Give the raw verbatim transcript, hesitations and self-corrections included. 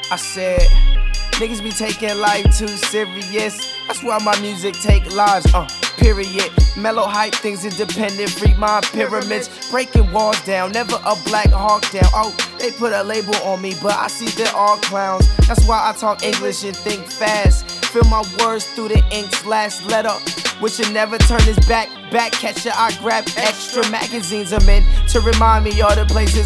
I said, niggas be taking life too serious. That's why my music take lives, uh, period. Mellow hype things, independent, free mind pyramids. Breaking walls down, never a Black Hawk down. Oh, they put a label on me, but I see they're all clowns. That's why I talk English and think fast. Feel my words through the ink's last letter. Which should never turn his back, back catcher. I grab extra magazines I'm in to remind me all the places